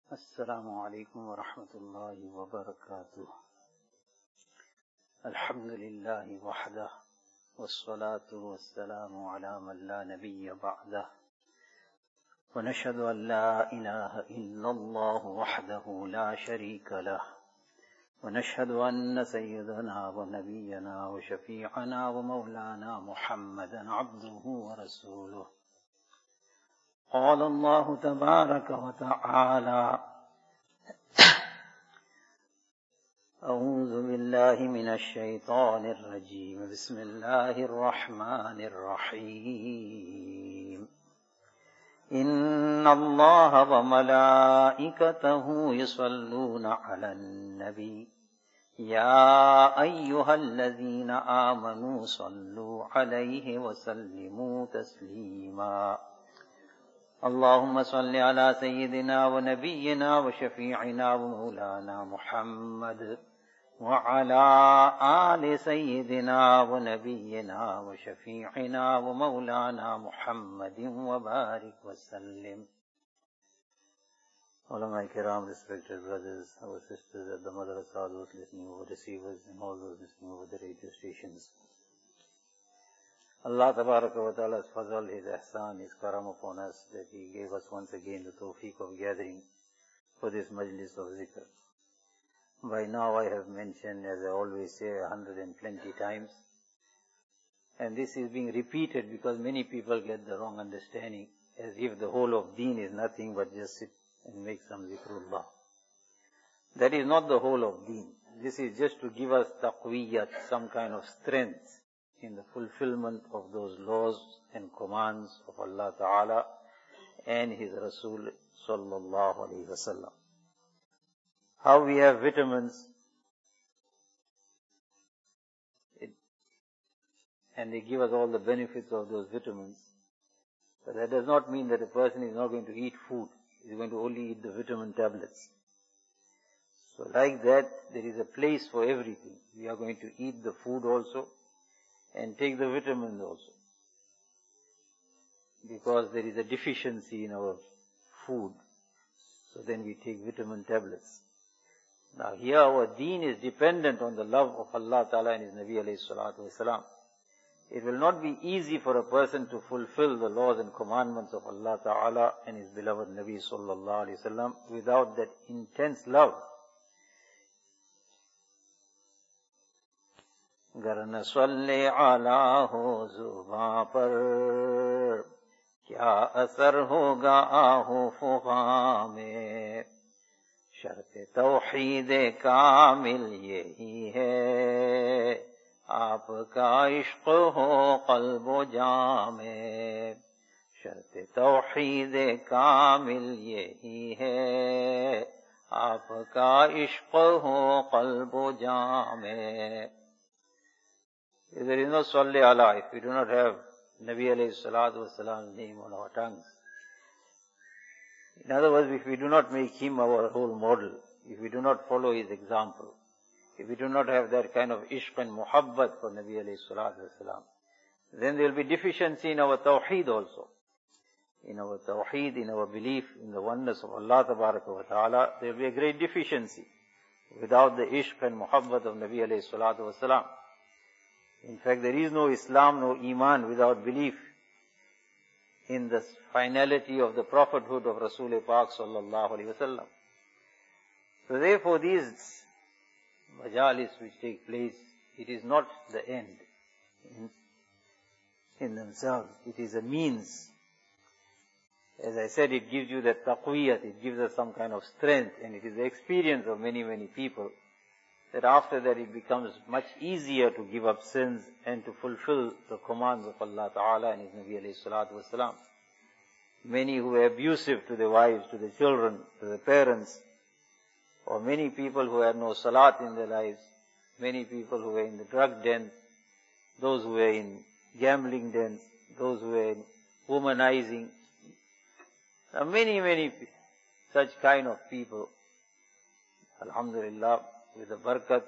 Assalamu alaikum wa rahmatullahi wa barakatuh. Alhamdulillahi wahdah, wassalatu wassalamu ala man la nabiyya ba'dah. Wa nashhadu an la ilaha illallah wahdahu la sharika lah. Wa nashhadu anna sayyidana wa nabiyyana wa shafi'ana wa mawlana Muhammadan abduhu wa rasuluh. قال الله تبارك وتعالى أعوذ بالله من الشيطان الرجيم بسم الله الرحمن الرحيم إن الله وملائكته يصلون على النبي يا أيها الذين آمنوا صلوا عليه وسلموا تسليما اللهم صل على سيدنا ونبينا وشفيعنا ومولانا محمد وعلى آل سيدنا ونبينا وشفيعنا ومولانا محمد وبارك وسلم. Ulama Kiram, respected brothers, our sisters at the Madrasa, those listening over receivers and all those listening over the radio stations. Allah Tabaraka wa Ta'ala's fazal, His ihsan, His karam upon us, that He gave us once again the tawfiq of gathering for this majlis of zikr. By now I have mentioned, as I always say, 120 times, and this is being repeated because many people get the wrong understanding, as if the whole of deen is nothing but just sit and make some zikrullah. That is not the whole of deen. This is just to give us taqwiyat, some kind of strength in the fulfillment of those laws and commands of Allah Ta'ala and His Rasul Sallallahu Alaihi Wasallam. How we have vitamins, and they give us all the benefits of those vitamins, but that does not mean that a person is not going to eat food. He is going to only eat the vitamin tablets. So like that, there is a place for everything. We are going to eat the food also, and take the vitamins also, because there is a deficiency in our food, so then we take vitamin tablets. Now here our deen is dependent on the love of Allah Ta'ala and His Nabi alayhi salatu wasalam. It will not be easy for a person to fulfill the laws and commandments of Allah Ta'ala and His beloved Nabi sallallahu alayhi wasallam without that intense love. گر نہ صلی علی ہو زباں پر کیا اثر ہوگا آہو فغاں میں شرط توحید کامل یہی ہے آپ کا عشق ہو قلب و جاں میں شرط توحید کامل یہی ہے آپ کا عشق ہو قلب و جاں میں. If there is no Salli Allah, if we do not have Nabi alayhi salatu wasalam's name on our tongues, in other words, if we do not make him our role model, if we do not follow his example, if we do not have that kind of ishq and muhabbat for Nabi alayhi salatu wasalam, then there will be deficiency in our tawheed also. In our tawheed, in our belief in the oneness of Allah Tabaraka wa Ta'ala, there will be a great deficiency without the ishq and muhabbat of Nabi alayhi salatu wasalam. In fact, there is no Islam, no Iman without belief in the finality of the prophethood of Rasul Pak sallallahu alaihi wasallam. So therefore these majalis which take place, it is not the end in themselves. It is a means. As I said, it gives you that taqwiyat, it gives us some kind of strength, and it is the experience of many, many people that after that it becomes much easier to give up sins and to fulfill the commands of Allah Ta'ala and His Nabi alayhi salatu wasalam. Many who were abusive to their wives, to their children, to their parents, or many people who had no salat in their lives, many people who were in the drug dens, those who were in gambling dens, those who were in womanizing. Now many such kind of people, alhamdulillah, with the barakat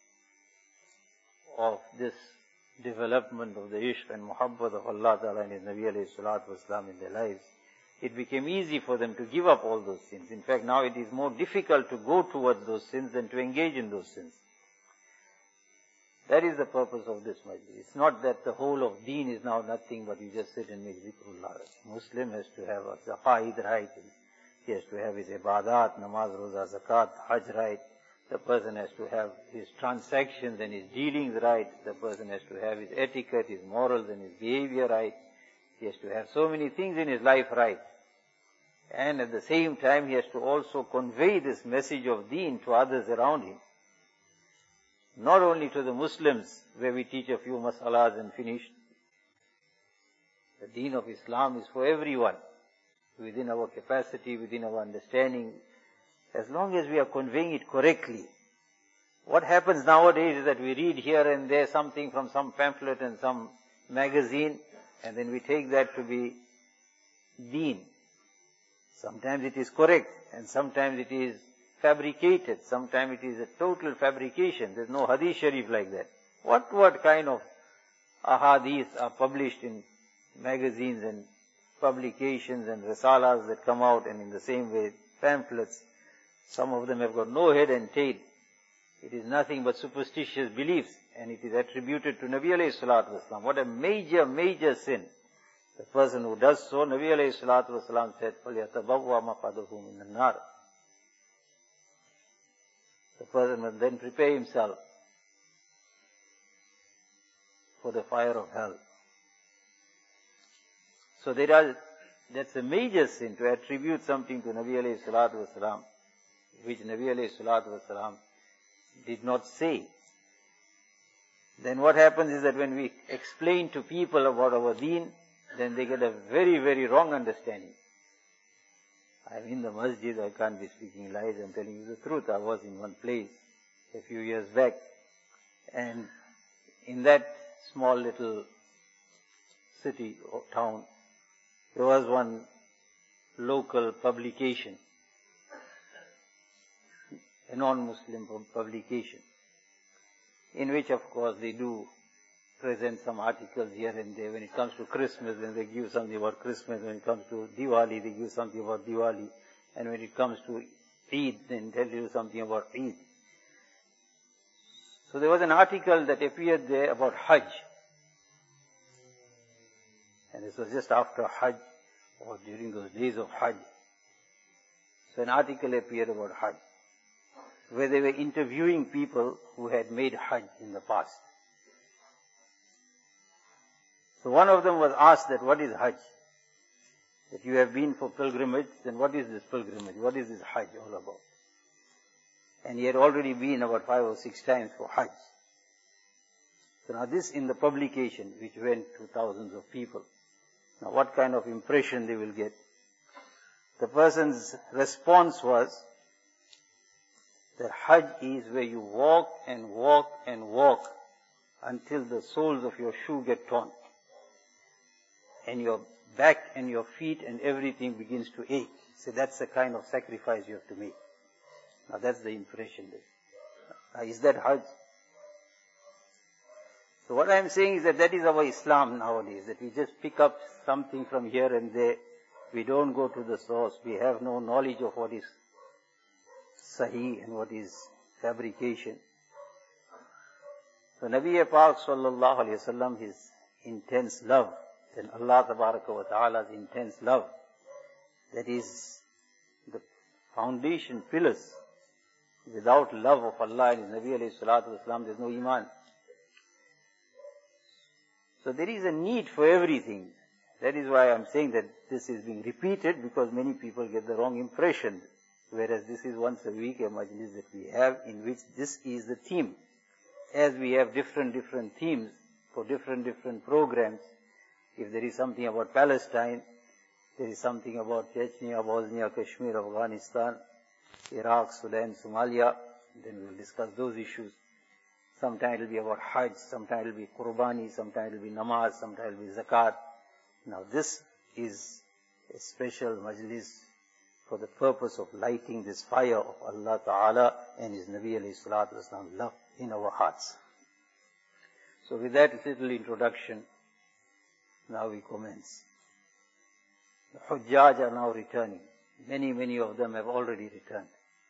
of this development of the ishq and muhabbat of Allah Ta'ala and His Nabi alayhi salatu wasalam in their lives, it became easy for them to give up all those sins. In fact, now it is more difficult to go towards those sins than to engage in those sins. That is the purpose of this majlis. It's not that the whole of deen is now nothing but you just sit and make zikrullah. Muslim has to have a zaqaid right. He has to have his ibadat, namaz, roza, zakat, hajj right. The person has to have his transactions and his dealings right. The person has to have his etiquette, his morals and his behavior right. He has to have so many things in his life right. And at the same time, he has to also convey this message of deen to others around him. Not only to the Muslims, where we teach a few masalas and finish. The deen of Islam is for everyone, within our capacity, within our understanding, as long as we are conveying it correctly. What happens nowadays is that we read here and there something from some pamphlet and some magazine, and then we take that to be deen. Sometimes it is correct, and sometimes it is fabricated. Sometimes it is a total fabrication. There's no hadith sharif like that. What kind of ahadith are published in magazines and publications and risalas that come out, and in the same way pamphlets. Some of them have got no head and tail. It is nothing but superstitious beliefs, and it is attributed to Nabi alayhi salatu wasalam. What a major, major sin. The person who does so, Nabi alayhi salatu wasalam said, فَلْيَتَبَوَّى مَقَعَدَهُ مِنَ النَّارِ. The person must then prepare himself for the fire of hell. So that's a major sin to attribute something to Nabi alayhi salatu wasalam, which Nabi alayhi salatu wasalam did not say. Then what happens is that when we explain to people about our deen, then they get a very, very wrong understanding. I'm in the masjid, I can't be speaking lies, I'm telling you the truth. I was in one place a few years back, and in that small little city or town, there was one local publication, a non-Muslim publication, in which of course they do present some articles here and there. When it comes to Christmas, then they give something about Christmas. When it comes to Diwali, they give something about Diwali. And when it comes to Eid, then tell you something about Eid. So there was an article that appeared there about Hajj. And this was just after Hajj, or during those days of Hajj. So an article appeared about Hajj, where they were interviewing people who had made Hajj in the past. So one of them was asked that what is Hajj? That you have been for pilgrimage, then what is this pilgrimage? What is this Hajj all about? And he had already been about 5 or 6 times for Hajj. So now this in the publication, which went to thousands of people. Now what kind of impression they will get? The person's response was that Hajj is where you walk and walk and walk until the soles of your shoe get torn, and your back and your feet and everything begins to ache. So that's the kind of sacrifice you have to make. Now that's the impression there. Is that Hajj? So what I am saying is that is our Islam nowadays, that we just pick up something from here and there. We don't go to the source. We have no knowledge of what is Sahih and what is fabrication. So Nabi Pak sallallahu alayhi wa sallam, his intense love, and Allah tabaraka wa ta'ala's intense love, that is the foundation pillars. Without love of Allah and His Nabi alayhi salatu wasalam, there is no iman. So there is a need for everything. That is why I am saying that this is being repeated, because many people get the wrong impression. Whereas this is once a week a majlis that we have, in which this is the theme. As we have different themes for different programs. If there is something about Palestine, there is something about Chechnya, Bosnia, Kashmir, Afghanistan, Iraq, Sudan, Somalia, then we will discuss those issues. Sometimes it will be about Hajj, sometimes it will be Qurbani, sometimes it will be Namaz, sometimes it will be Zakat. Now this is a special majlis for the purpose of lighting this fire of Allah Ta'ala and His Nabi alayhi salatu wasalam love in our hearts. So with that little introduction, now we commence. The Hujjaj are now returning. Many of them have already returned.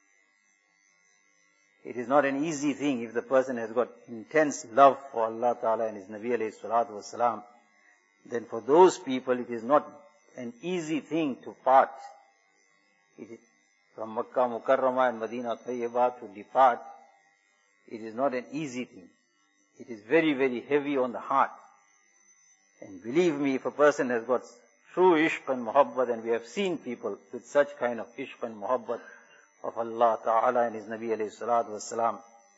It is not an easy thing if the person has got intense love for Allah Ta'ala and His Nabi alayhi salatu wasalam. Then for those people it is not an easy thing to part. It is from Makkah Mukarramah and Medina Tayyibah to depart. It is not an easy thing. It is very heavy on the heart. And believe me, if a person has got true ishq and muhabbat, and we have seen people with such kind of ishq and muhabbat of Allah Ta'ala and His Nabi alayhi salatu wasalam,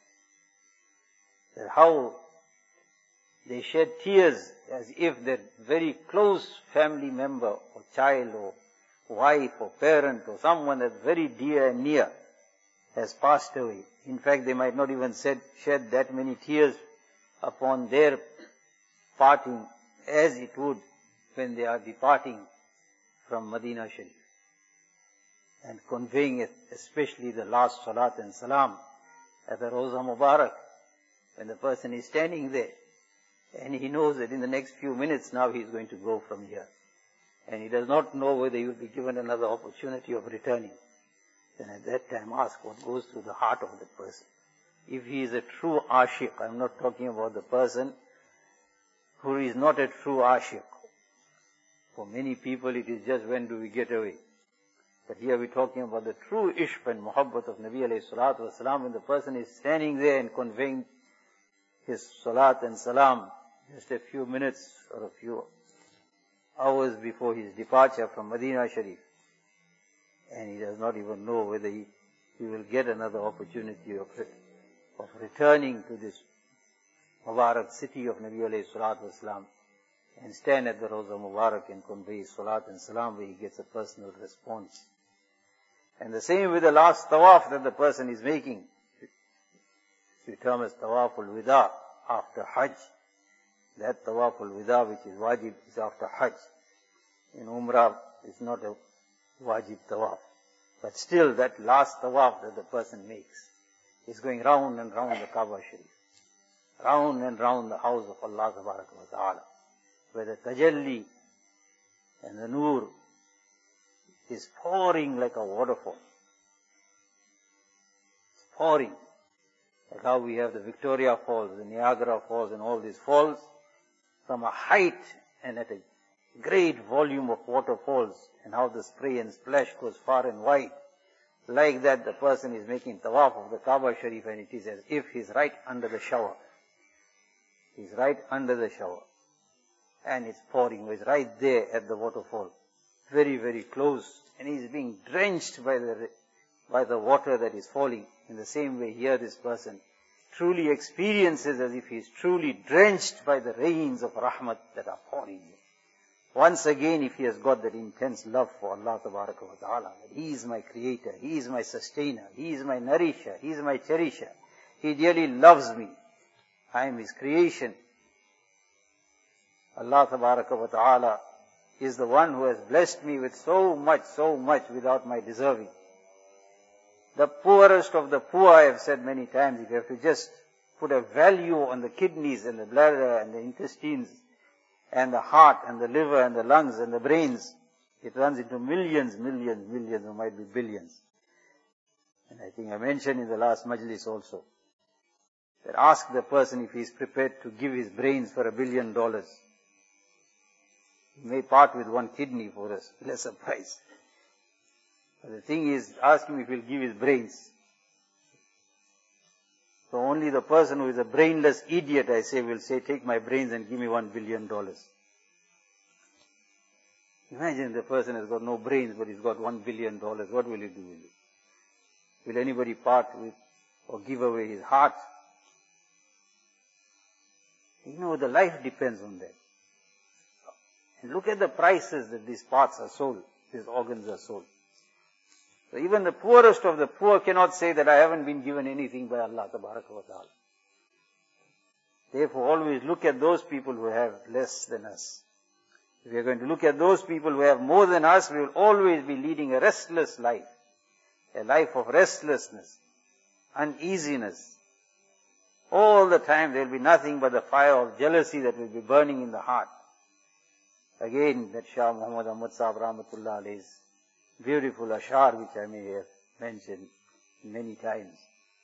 that how they shed tears as if their very close family member or child or wife or parent or someone that's very dear and near has passed away. In fact, they might not even shed that many tears upon their parting as it would when they are departing from Medina Sharif and conveying it, especially the last salat and salam at the Rawza Mubarak, when the person is standing there and he knows that in the next few minutes now he is going to go from here, and he does not know whether he will be given another opportunity of returning. Then at that time ask what goes through the heart of the person. If he is a true ashiq, I am not talking about the person who is not a true ashiq. For many people it is just when do we get away. But here we're talking about the true ishq and muhabbat of Nabi alayhi salatu wasalam, when the person is standing there and conveying his salat and salam just a few minutes or a few hours before his departure from Medina Sharif. And he does not even know whether he will get another opportunity of returning to this Mubarak city of Nabi alayhi salatu wasalam and stand at the Rawza Mubarak and convey his salat and salam, where he gets a personal response. And the same with the last tawaf that the person is making. We term as tawaful wida after Hajj. That tawaful wida which is wajib is after Hajj. In Umrah it's not a wajib tawaf. But still that last tawaf that the person makes is going round and round the Kaaba Sharif. Round and round the house of Allah Tabaraka wa Ta'ala, where the tajalli and the nur is pouring like a waterfall. It's pouring. Like how we have the Victoria Falls, the Niagara Falls and all these falls from a height and at a great volume of waterfalls, and how the spray and splash goes far and wide. Like that the person is making tawaf of the Kaaba Sharif, and it is as if he's right under the shower. He's right under the shower. And it's pouring. He's right there at the waterfall. Very close. And he's being drenched by the water that is falling. In the same way here this person truly experiences as if he's truly drenched by the rains of rahmat that are pouring. Once again, if he has got that intense love for Allah Tabaraka wa Ta'ala, that He is my creator, He is my sustainer, He is my nourisher, He is my cherisher, He really loves me, I am His creation. Allah Tabaraka wa Ta'ala is the one who has blessed me with so much without my deserving. The poorest of the poor, I have said many times, if you have to just put a value on the kidneys and the bladder and the intestines and the heart and the liver and the lungs and the brains, it runs into millions, or might be billions. And I think I mentioned in the last majlis also, that ask the person if he is prepared to give his brains for $1 billion. He may part with one kidney for a lesser price. But the thing is, ask him if he'll give his brains. So only the person who is a brainless idiot, I say, will say, take my brains and give me $1 billion. Imagine the person has got no brains, but he's got $1 billion. What will he do with it? Will anybody part with or give away his heart? You know, the life depends on that. And look at the prices that these parts are sold, these organs are sold. So even the poorest of the poor cannot say that I haven't been given anything by Allah Tabaraka wa Ta'ala. Therefore always look at those people who have less than us. If we are going to look at those people who have more than us, we will always be leading a restless life. A life of restlessness, uneasiness. All the time there will be nothing but the fire of jealousy that will be burning in the heart. Again, that Shah Muhammad Ahmad Sahib Rahmatullah Alayhi's beautiful ashar, which I may have mentioned many times.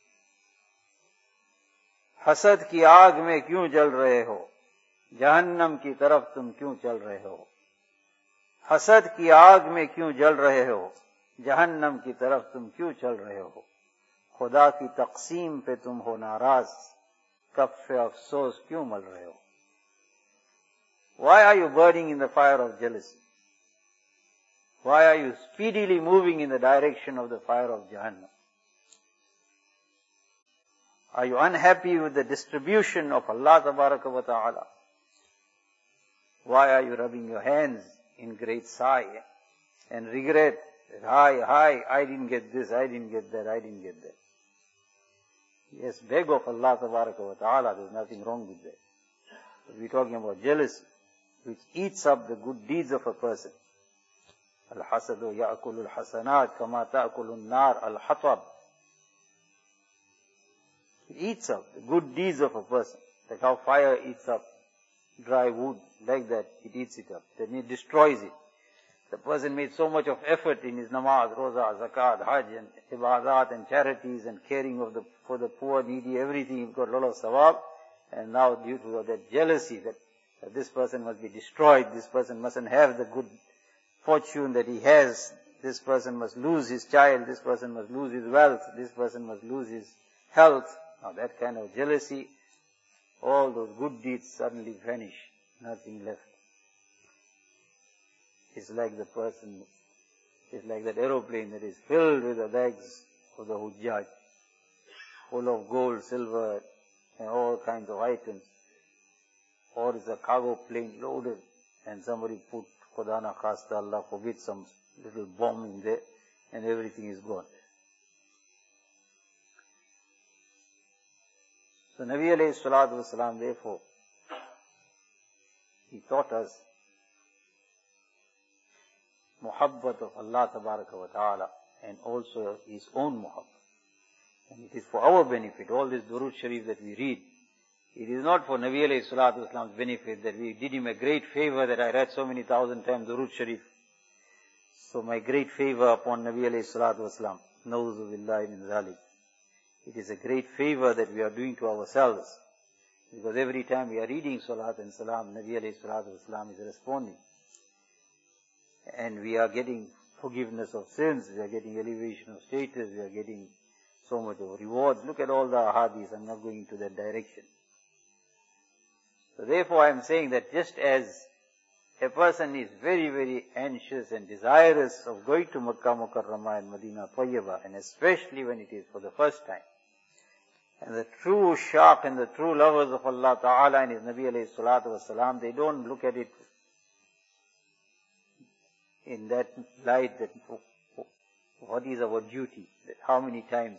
हसद की आग में क्यों जल रहे हो, जहन्नम की तरफ तुम क्यों चल रहे हो। हसद की आग में क्यों जल रहे हो, जहन्नम की तरफ तुम क्यों चल रहे हो। खुदा की तकसीम पे तुम हो नाराज, कफ़े अफसोस क्यों मल रहे हो। Why are you burning in the fire of jealousy? Why are you speedily moving in the direction of the fire of Jahannam? Are you unhappy with the distribution of Allah Tabaraka wa Ta'ala? Why are you rubbing your hands in great sigh and regret that, I didn't get this, I didn't get that, I didn't get that. Yes, beg of Allah Tabaraka wa Ta'ala, there's nothing wrong with that. But we're talking about jealousy, which eats up the good deeds of a person. Al-hasadu ya'kulu al-hasanat kama ta'kulu an-nar al-hatab. It eats up the good deeds of a person, like how fire eats up dry wood, like that it eats it up, then it destroys it. The person made so much of effort in his namaz, roza, zakat, hajj and ibadat and charities and caring for the poor, needy, everything, he got a lot of sawab, and now due to that jealousy that this person must be destroyed, this person mustn't have the good fortune that he has, this person must lose his child, this person must lose his wealth, this person must lose his health. Now that kind of jealousy, all those good deeds suddenly vanish, nothing left. It's like the person, it's like that aeroplane that is filled with the bags of the Hujjaj, full of gold, silver, and all kinds of items. Or it's a cargo plane loaded, and somebody put, Khuda na khasta, Allah forbid, some little bomb in there, and everything is gone. So Nabi alayhi salatu wasalam, therefore, he taught us muhabbat of Allah tabaraka wa ta'ala, and also his own muhabbat. And it is for our benefit, all this Durood Sharif that we read, it is not for Nabi alayhi salatu wasalam's benefit that we did him a great favor that I read so many thousand times Durood Sharif. So my great favor upon Nabi alayhi salatu wasalam, Nauzu billahi min zalik. It is a great favor that we are doing to ourselves, because every time we are reading Salat and Salam, Nabi alayhi salatu wasalam is responding. And we are getting forgiveness of sins, we are getting elevation of status, we are getting so much of rewards. Look at all the ahadith, I'm not going into that direction. So therefore I am saying that just as a person is very, very anxious and desirous of going to Makkah Mukarramah and Medina Tayyibah, and especially when it is for the first time, and the true shaq and the true lovers of Allah Ta'ala and His Nabi alayhi salatu wasalam, they don't look at it in that light that what is our duty, that how many times.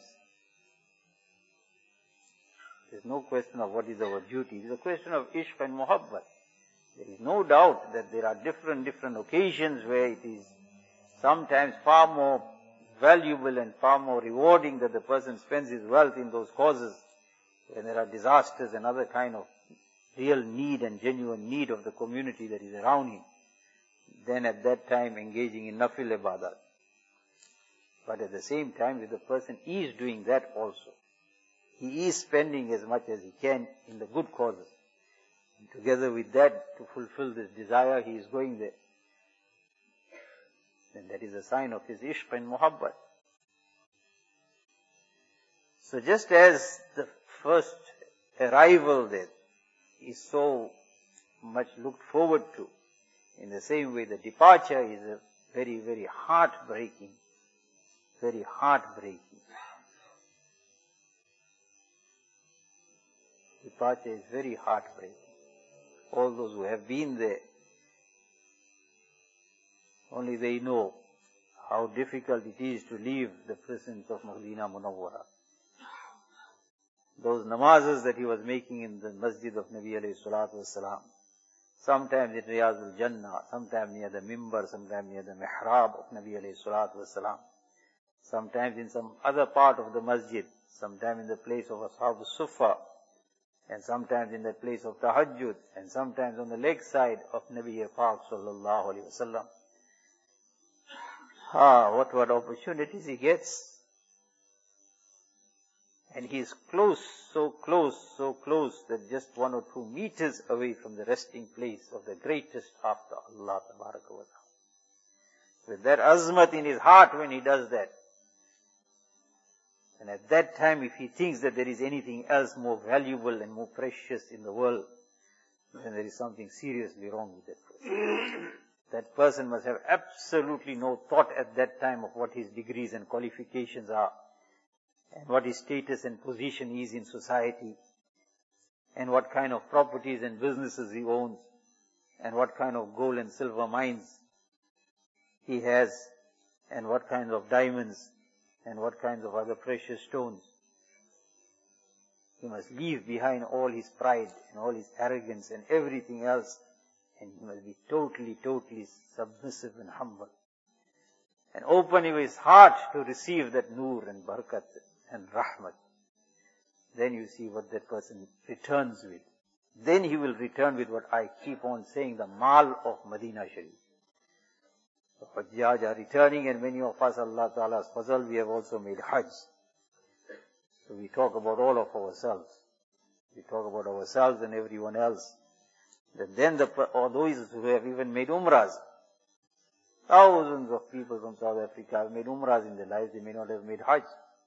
There's no question of what is our duty. It is a question of ishq and muhabbat. There is no doubt that there are different occasions where it is sometimes far more valuable and far more rewarding that the person spends his wealth in those causes, when there are disasters and other kind of real need and genuine need of the community that is around him, then at that time engaging in nafil ibadat. But at the same time, if the person is doing that also, he is spending as much as he can in the good causes. And together with that, to fulfill this desire, he is going there. Then that is a sign of his ishq and muhabbat. So just as the first arrival there is so much looked forward to, in the same way the departure is a very, very heartbreaking. Departure is very heartbreaking. All those who have been there, only they know how difficult it is to leave the presence of Madinah Munawwara. Those namazes that he was making in the masjid of Nabi alayhi salatu wasalam, sometimes in Riyadul Jannah, sometimes near the mimbar, sometimes near the mihrab of Nabi alayhi salatu wasalam, sometimes in some other part of the masjid, sometimes in the place of Ashab al-Sufa, and sometimes in the place of tahajjud, and sometimes on the leg side of Nabi Pak sallallahu alaihi wasallam. What opportunities he gets. And he is close, so close, so close that just 1 or 2 meters away from the resting place of the greatest after Allah Tabaraka wa Ta'ala. With that azmat in his heart when he does that. And at that time, if he thinks that there is anything else more valuable and more precious in the world, then there is something seriously wrong with that person. That person must have absolutely no thought at that time of what his degrees and qualifications are, and what his status and position is in society, and what kind of properties and businesses he owns, and what kind of gold and silver mines he has, and what kinds of diamonds, and what kinds of other precious stones. He must leave behind all his pride and all his arrogance and everything else, and he must be totally, totally submissive and humble, and open his heart to receive that nur and barakat and rahmat. Then you see what that person returns with. Then he will return with what I keep on saying, the mal of Madinah Sharif. The Hajjaj are returning, and many of us, Allah Ta'ala's fazal, we have also made Hajj. So we talk about all of ourselves. We talk about ourselves and everyone else. Then or those who have even made Umrahs. Thousands of people from South Africa have made Umrahs in their lives. They may not have made Hajj.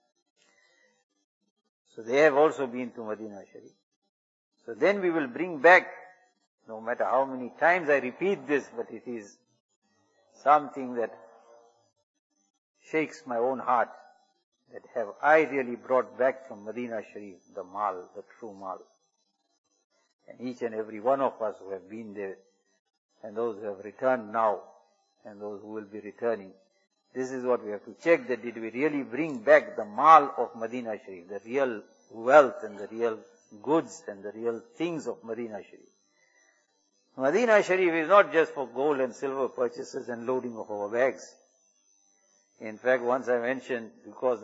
So they have also been to Madinah Sharif. So then we will bring back, no matter how many times I repeat this, but it is something that shakes my own heart, that have I really brought back from Madinah Sharif the mal, the true mal. And each and every one of us who have been there, and those who have returned now, and those who will be returning, this is what we have to check, that did we really bring back the mal of Madinah Sharif, the real wealth and the real goods and the real things of Madinah Sharif. Madinah Sharif is not just for gold and silver purchases and loading of our bags. In fact, once I mentioned, because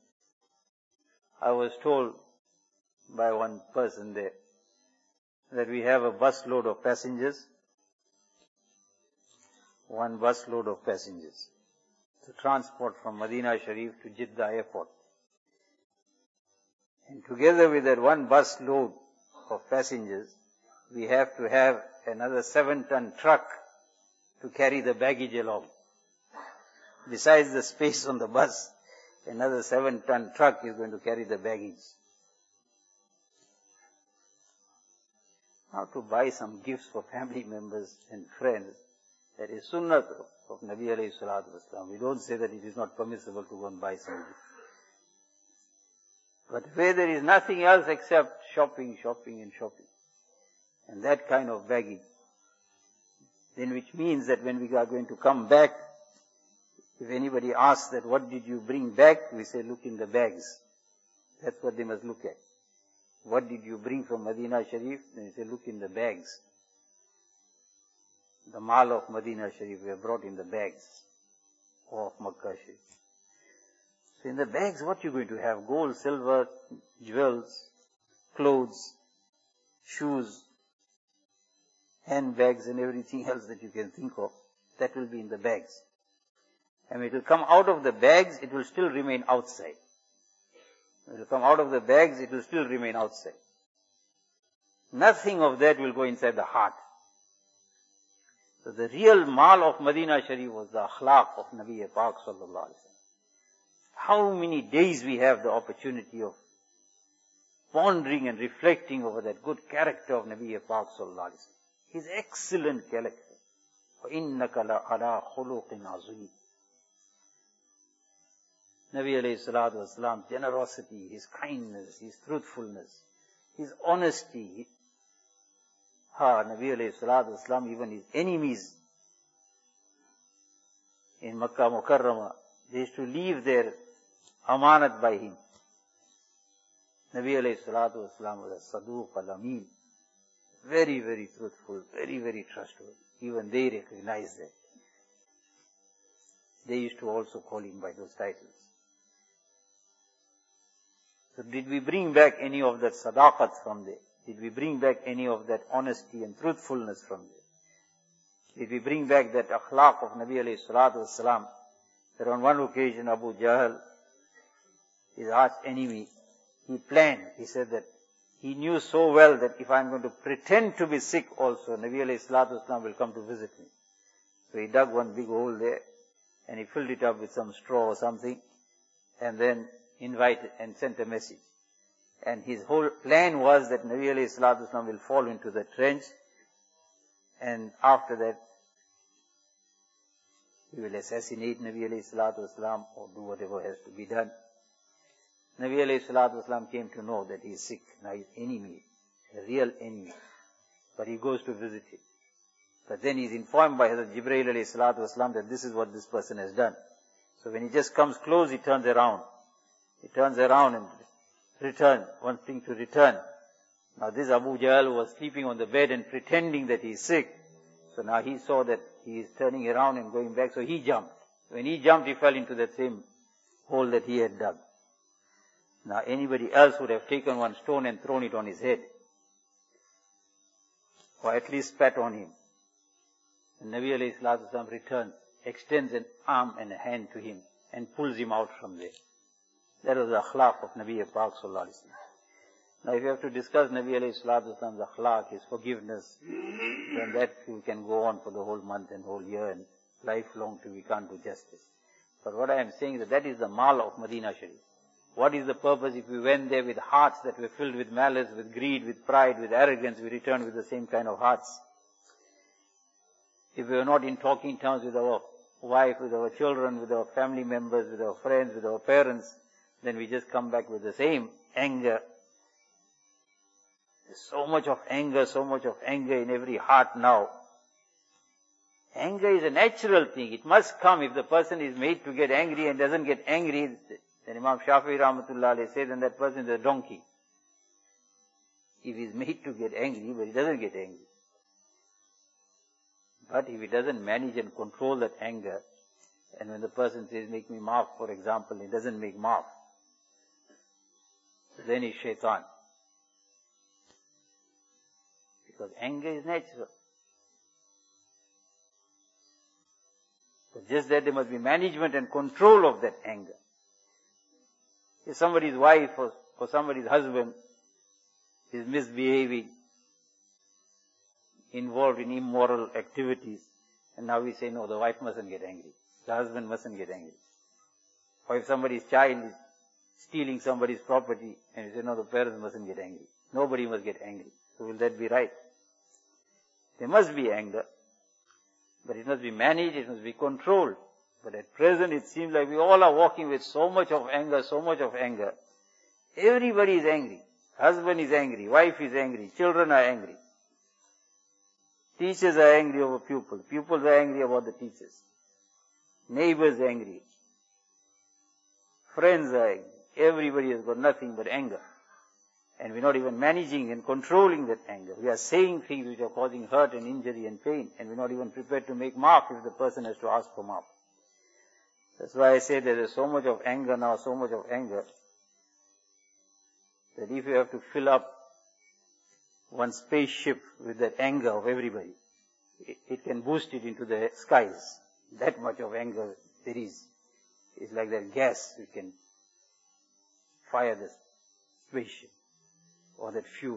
I was told by one person there, that we have a bus load of passengers, one bus load of passengers, to transport from Madinah Sharif to Jeddah airport. And together with that one bus load of passengers, we have to have another 7-ton truck to carry the baggage along. Besides the space on the bus, another 7-ton truck is going to carry the baggage. Now to buy some gifts for family members and friends, that is sunnah of Nabi alayhi salatu wasalam. We don't say that it is not permissible to go and buy some gifts. But where there is nothing else except shopping, shopping and shopping, and that kind of baggage, then which means that when we are going to come back, if anybody asks that what did you bring back, we say look in the bags. That's what they must look at. What did you bring from Madinah Sharif? Then we say look in the bags. The mal of Madinah Sharif we have brought in the bags of Makkah Sharif. So in the bags, what you're going to have? Gold, silver, jewels, clothes, shoes, handbags and everything else that you can think of. That will be in the bags. And when it will come out of the bags, it will still remain outside. When it will come out of the bags, it will still remain outside. Nothing of that will go inside the heart. So the real mal of Madinah Sharif was the akhlaq of Nabi Pak sallallahu alaihi wasallam. How many days we have the opportunity of pondering and reflecting over that good character of Nabi Pak sallallahu alaihi wasallam. His excellent character. وَإِنَّكَ لَعَلَىٰ خُلُقٍ عَظِيمٍ. Nabi alayhi salatu wasalam, generosity, his kindness, his truthfulness, his honesty. Nabi alayhi salatu wasalam, even his enemies in Makkah Mukarramah, they used to leave their amanat by him. Nabi alayhi salatu wasalam was a saduq al-amin. Very, very truthful, very, very trustworthy. Even they recognized that. They used to also call him by those titles. So did we bring back any of that sadaqat from there? Did we bring back any of that honesty and truthfulness from there? Did we bring back that akhlaq of Nabi alayhi salatu wasalam? That on one occasion Abu Jahl, his arch enemy, he planned, he said that he knew so well that if I'm going to pretend to be sick also, Nabi alayhi salatu wasalam will come to visit me. So he dug one big hole there and he filled it up with some straw or something and then invited and sent a message. And his whole plan was that Nabi alayhi salatu wasalam will fall into the trench and after that he will assassinate Nabi alayhi salatu wasalam or do whatever has to be done. Nabi alayhi salatu wasalam came to know that he is sick. Now his enemy, a real enemy. But he goes to visit him. But then he is informed by Hazrat Jibreel alayhi salatu wasalam that this is what this person has done. So when he just comes close, he turns around. He turns around and returns, wanting to return. Now this Abu Jahl was sleeping on the bed and pretending that he is sick. So now he saw that he is turning around and going back, so he jumped. When he jumped, he fell into that same hole that he had dug. Now anybody else would have taken one stone and thrown it on his head. Or at least spat on him. And Nabi alayhi salatu wasalam returns, extends an arm and a hand to him and pulls him out from there. That was the akhlaq of Nabi Pak sallallahu alayhi wa sallam. Now if you have to discuss Nabi alayhi salatu wasalam's akhlaq, his forgiveness, then that we can go on for the whole month and whole year and lifelong till we can't do justice. But what I am saying is that is the mal of Medina Sharif. What is the purpose if we went there with hearts that were filled with malice, with greed, with pride, with arrogance, we return with the same kind of hearts? If we are not in talking terms with our wife, with our children, with our family members, with our friends, with our parents, then we just come back with the same anger. There's so much of anger in every heart now. Anger is a natural thing. It must come. If the person is made to get angry and doesn't get angry, then Imam Shafi'i rahmatullah alayhi said, then that person is a donkey. If he's made to get angry, but he doesn't get angry. But if he doesn't manage and control that anger, and when the person says, make me maaf, for example, he doesn't make maaf, then he's shaitan. Because anger is natural. But just that there must be management and control of that anger. If somebody's wife or somebody's husband is misbehaving, involved in immoral activities, and now we say, no, the wife mustn't get angry. The husband mustn't get angry. Or if somebody's child is stealing somebody's property, and we say, no, the parents mustn't get angry. Nobody must get angry. So will that be right? There must be anger, but it must be managed, it must be controlled. But at present it seems like we all are walking with so much of anger, so much of anger. Everybody is angry. Husband is angry, wife is angry, children are angry. Teachers are angry over pupils. Pupils are angry about the teachers. Neighbors are angry. Friends are angry. Everybody has got nothing but anger. And we're not even managing and controlling that anger. We are saying things which are causing hurt and injury and pain, and we're not even prepared to make maaf if the person has to ask for maaf. That's why I say that there's so much of anger now, so much of anger, that if you have to fill up one spaceship with that anger of everybody, it can boost it into the skies. That much of anger there is. It's like that gas, it can fire the spaceship or that fuel.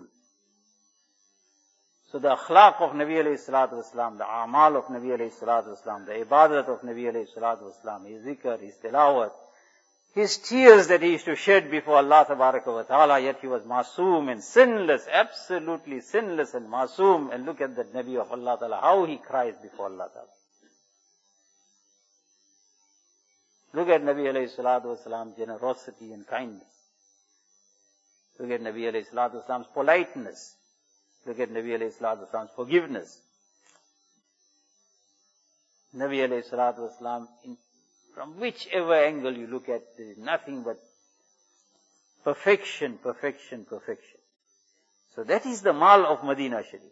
So the akhlaq of Nabi alayhi salatu wasalam, the amal of Nabi alayhi salatu wasalam, the ibadat of Nabi alayhi salatu wasalam, his zikr, his tilawat, his tears that he used to shed before Allah tabaraka wa ta'ala, yet he was masoom and sinless, absolutely sinless and masoom. And look at that Nabi of Allah ta'ala, how he cries before Allah ta'ala. Look at Nabi alayhi salatu wasalam's generosity and kindness. Look at Nabi alayhi salatu wasalam's politeness. Look at Nabi alayhi salatu wasalam's forgiveness. Nabi alayhi salatu wasalam, from whichever angle you look at, there is nothing but perfection, perfection, perfection. So that is the mal of Medina Sharif.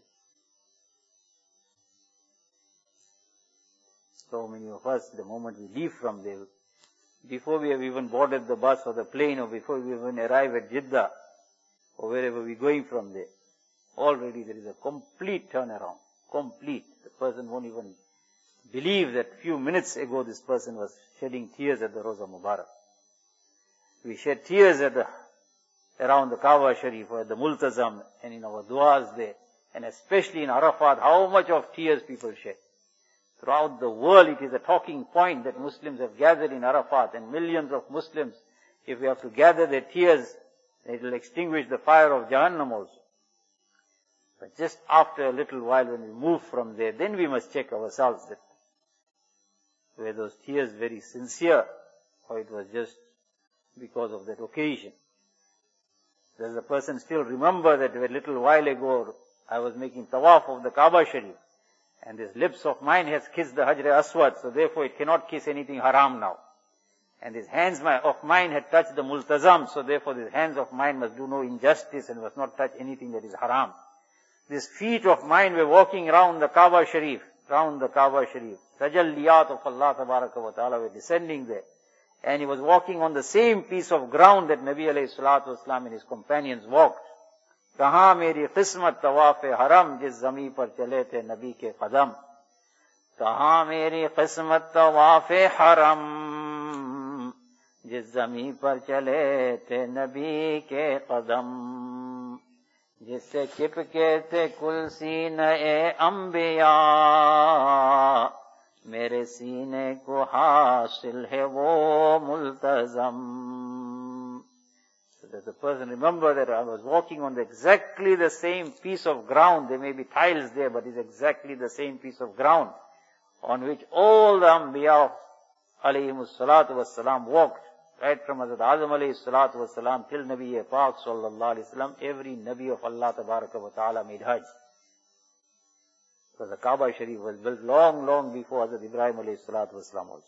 So many of us, the moment we leave from there, before we have even boarded the bus or the plane, or before we even arrive at Jeddah, or wherever we're going from there, already there is a complete turnaround. Complete. The person won't even believe that few minutes ago this person was shedding tears at the Roza Mubarak. We shed tears around the Kaaba Sharif or at the Multazam and in our du'as there. And especially in Arafat, how much of tears people shed. Throughout the world it is a talking point that Muslims have gathered in Arafat, and millions of Muslims, if we have to gather their tears, it will extinguish the fire of Jahannam also. But just after a little while when we move from there, then we must check ourselves that were those tears very sincere or it was just because of that occasion. Does the person still remember that a little while ago I was making tawaf of the Kaaba Sharif and this lips of mine has kissed the Hajr Aswad, so therefore it cannot kiss anything haram now. And these hands of mine had touched the Multazam, so therefore these hands of mine must do no injustice and must not touch anything that is haram. These feet of mine were walking round the Kaaba Sharif, Tajalliyat of Allah Tabaraka wa Ta'ala were descending there. And he was walking on the same piece of ground that Nabi alayhi salatu wasalam and his companions walked. Kahan meri qismat tawaf-e haram jis zami par chale the Nabi ke qadam. Kahan meri qismat tawaf-e haram jis zami par chale the Nabi ke qadam. जिससे चिपके थे कुल सीने अंबिया मेरे सीने को हासिल है वो मुल्तज़म. So that the person remember that I was walking on exactly the same piece of ground. There may be tiles there, but it's exactly the same piece of ground on which all the Anbiya alayhimus salatu wassalam walked. Right from Hazrat Azam alayhi salatu wasalam till Nabi Pak sallallahu alayhi wasallam, every Nabi of Allah Tabaraka wa Ta'ala made Hajj. So the Kaaba Sharif was built long before Hazrat Ibrahim alayhi salatu wasalam also.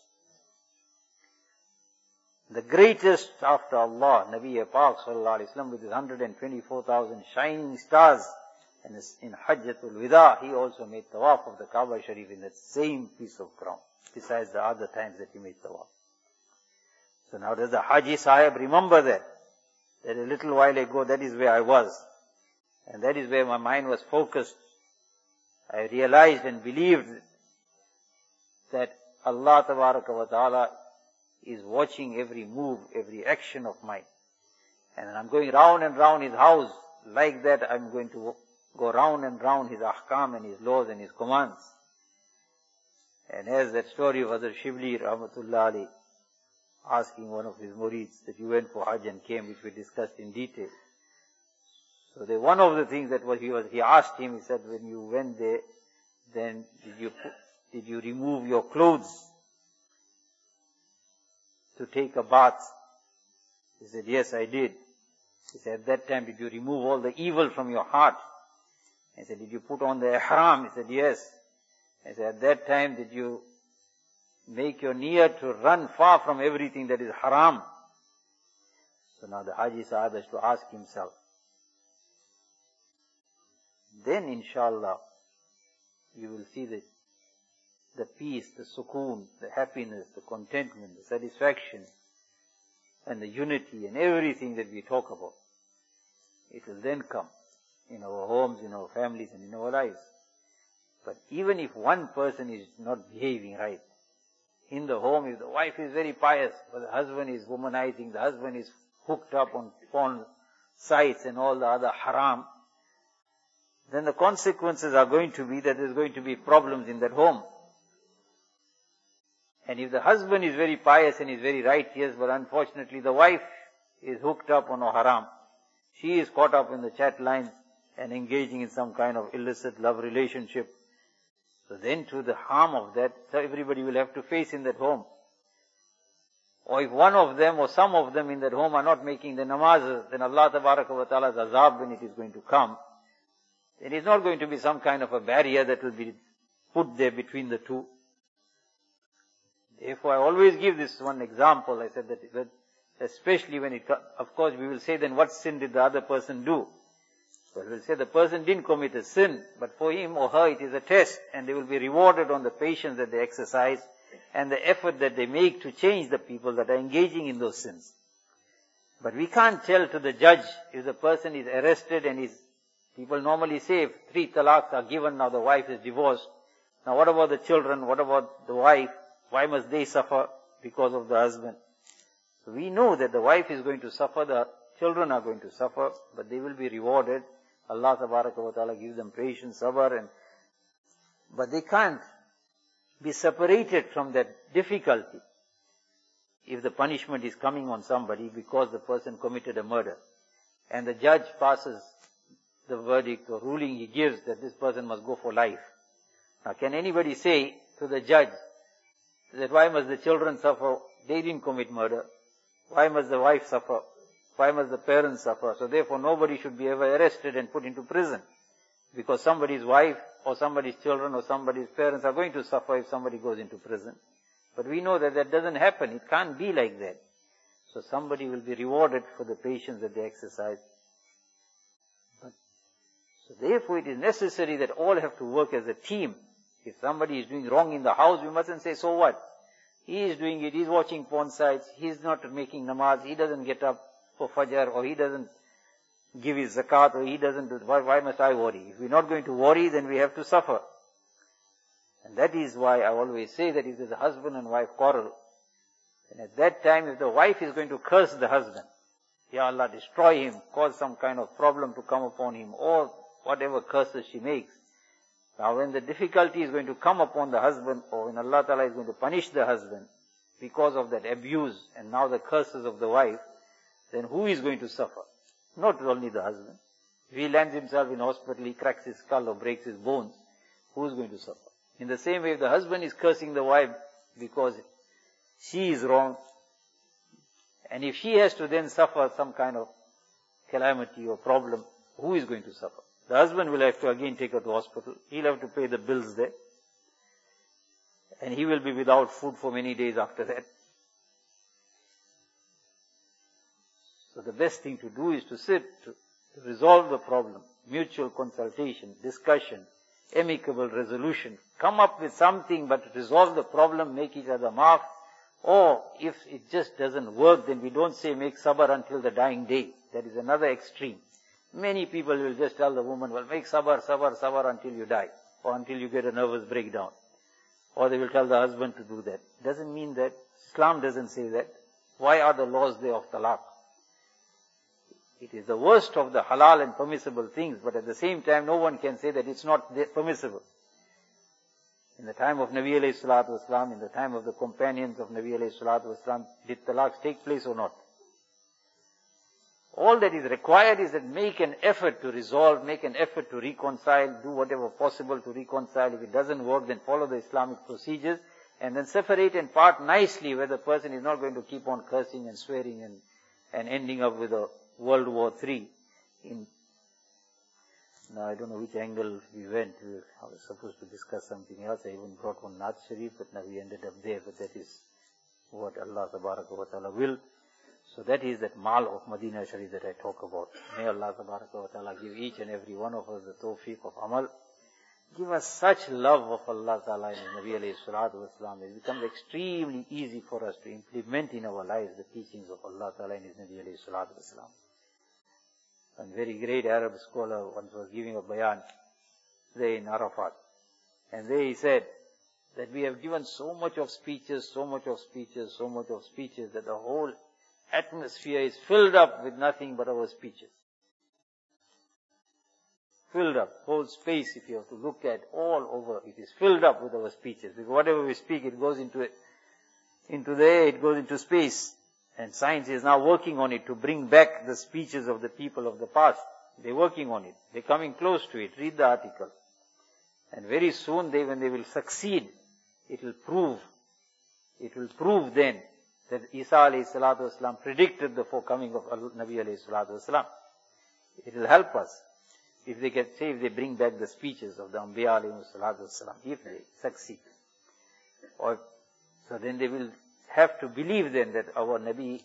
The greatest after Allah, Nabi Pak sallallahu alayhi wasallam with his 124,000 shining stars, and in Hajjatul Wida, he also made tawaf of the Kaaba Sharif in that same piece of ground, besides the other times that he made tawaf. So now does the Haji Sahib remember that a little while ago that is where I was. And that is where my mind was focused. I realized and believed that Allah Tabaraka wa Ta'ala is watching every move, every action of mine. And I'm going round and round his house. Like that I'm going to go round and round his ahkam and his laws and his commands. And as that story of Hazrat Shibli Rahmatullah Ali, asking one of his murids that you went for Hajj and came, which we discussed in detail. So one of the things that he asked him, he said, when you went there, then did you remove your clothes to take a bath? He said, yes, I did. He said, at that time, did you remove all the evil from your heart? He said, did you put on the ihram? He said, yes. He said, at that time, did you make your niyyah to run far from everything that is haram? So now the Haji Sahib has to ask himself. Then inshallah, you will see the peace, the sukoon, the happiness, the contentment, the satisfaction, and the unity and everything that we talk about. It will then come in our homes, in our families, and in our lives. But even if one person is not behaving right, in the home, if the wife is very pious, but the husband is womanizing, the husband is hooked up on porn sites and all the other haram, then the consequences are going to be that there's going to be problems in that home. And if the husband is very pious and is very righteous, but unfortunately the wife is hooked up on a haram, she is caught up in the chat lines and engaging in some kind of illicit love relationship, so then to the harm of that, so everybody will have to face in that home. Or if one of them or some of them in that home are not making the namazes, then Allah Tabaraka wa Ta'ala's azab when it is going to come, it is not going to be some kind of a barrier that will be put there between the two. Therefore I always give this one example. I said that especially when of course we will say then what sin did the other person do? Well, we'll say the person didn't commit a sin, but for him or her it is a test, and they will be rewarded on the patience that they exercise and the effort that they make to change the people that are engaging in those sins. But we can't tell to the judge if the person is arrested and is People normally say if 3 talaqs are given, now the wife is divorced. Now what about the children? What about the wife? Why must they suffer because of the husband? So we know that the wife is going to suffer, the children are going to suffer, but they will be rewarded. Allah Tabaraka wa Ta'ala gives them patience, sabr, but they can't be separated from that difficulty if the punishment is coming on somebody because the person committed a murder. And the judge passes the verdict or ruling he gives that this person must go for life. Now can anybody say to the judge that why must the children suffer? They didn't commit murder. Why must the wife suffer? Why must the parents suffer? So therefore nobody should be ever arrested and put into prison. Because somebody's wife or somebody's children or somebody's parents are going to suffer if somebody goes into prison. But we know that that doesn't happen. It can't be like that. So somebody will be rewarded for the patience that they exercise. So therefore it is necessary that all have to work as a team. If somebody is doing wrong in the house, we mustn't say, so what? He is doing it, he's watching porn sites, he's not making namaz, he doesn't get up for fajr, or he doesn't give his zakat, or he doesn't do, why must I worry? If we're not going to worry, then we have to suffer. And that is why I always say that if there's a husband and wife quarrel, then at that time if the wife is going to curse the husband, Ya Allah, destroy him, cause some kind of problem to come upon him, or whatever curses she makes. Now when the difficulty is going to come upon the husband, or when Allah Ta'ala is going to punish the husband because of that abuse and now the curses of the wife, then who is going to suffer? Not only the husband. If he lands himself in hospital, he cracks his skull or breaks his bones, who is going to suffer? In the same way, if the husband is cursing the wife because she is wrong, and if she has to then suffer some kind of calamity or problem, who is going to suffer? The husband will have to again take her to hospital. He'll have to pay the bills there. And he will be without food for many days after that. So the best thing to do is to sit, to resolve the problem, mutual consultation, discussion, amicable resolution. Come up with something, but resolve the problem, make each other maaf. Or if it just doesn't work, then we don't say make sabr until the dying day. That is another extreme. Many people will just tell the woman, well, make sabr, sabr, sabr until you die, or until you get a nervous breakdown. Or they will tell the husband to do that. Doesn't mean that. Islam doesn't say that. Why are the laws there of talaq? It is the worst of the halal and permissible things, but at the same time, no one can say that it's not permissible. In the time of Nabi alayhi salatu wasalam, in the time of the companions of Nabi alayhi salatu wasalam, did talaqs take place or not? All that is required is that make an effort to resolve, make an effort to reconcile, do whatever possible to reconcile. If it doesn't work, then follow the Islamic procedures, and then separate and part nicely, where the person is not going to keep on cursing and swearing and ending up with a World War III. Now I don't know which angle we went. I was supposed to discuss something else. I even brought one Naat Sharif, but now we ended up there. But that is what Allah Tabaraka wa Ta'ala will. So that is that Mal of Medina Sharif that I talk about. May Allah Tabaraka wa Ta'ala give each and every one of us the tawfiq of amal. Give us such love of Allah Ta'ala and Nabi alayhi salatu wasalam. It becomes extremely easy for us to implement in our lives the teachings of Allah Ta'ala and His Nabi alayhi salatu wasalam. A very great Arab scholar once was giving a bayan there in Arafat. And there he said that we have given so much of speeches, so much of speeches, so much of speeches that the whole atmosphere is filled up with nothing but our speeches. Filled up. Whole space, if you have to look at all over, it is filled up with our speeches. Because whatever we speak, it goes into the air, it goes into space. And science is now working on it to bring back the speeches of the people of the past. They're working on it. They're coming close to it. Read the article. And very soon, when they will succeed, it will prove then that Isa alayhi salatu wasalam predicted the forecoming of Nabi alayhi salatu wasalam. It will help us if they bring back the speeches of the Anbiya alayhi salatu wasalam, if they succeed. So then they will have to believe then that our Nabi